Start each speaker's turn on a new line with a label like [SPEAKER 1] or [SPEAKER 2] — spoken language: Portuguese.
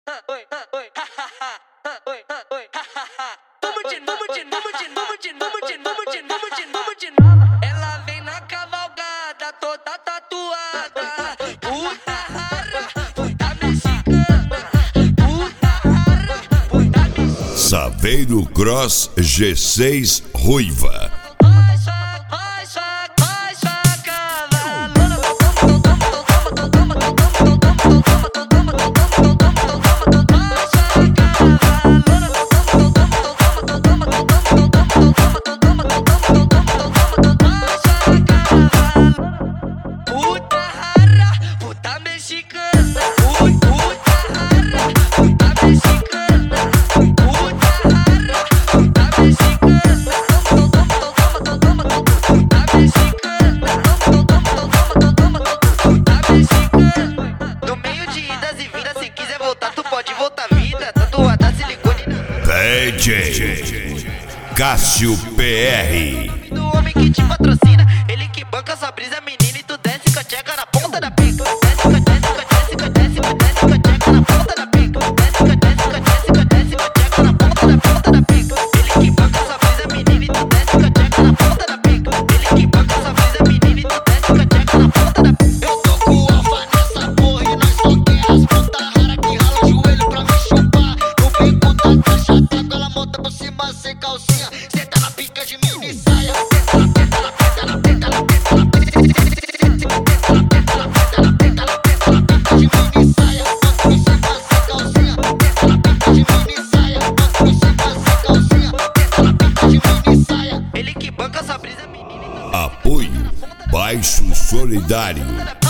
[SPEAKER 1] Ela vem na cavalgada, toda tatuada. Puta rara, puta mexicana. Puta rara, puta mexicana.
[SPEAKER 2] Saveiro Cross G6 Ruiva.
[SPEAKER 1] No meio de idas e vindas, se quiser voltar, tu pode voltar vida. Tatuada silicone
[SPEAKER 2] DJ Cássio PR.
[SPEAKER 1] do homem que te patrocina, ele que banca sua brisa, menina, e tu desce com a tcheca na ponta da pica. Desce com a tcheca na ponta da pica. Desce com a tcheca na ponta da pica. Ele que banca sua brisa, menina, e tu desce com a tcheca na ponta da pica. Ele que banca sua brisa, menina, e tu desce com a tcheca na ponta da pica.
[SPEAKER 3] Eu tô com o alfa nessa porra e nós só quer as puta rara que rala o joelho pra me chupar. No bico da caixa d'água, ela monta por cima sem calcinha. Senta na pica de mini saia.
[SPEAKER 1] Ele que banca sua brisa, menina, e tu
[SPEAKER 2] Apoio Baixo Solidário.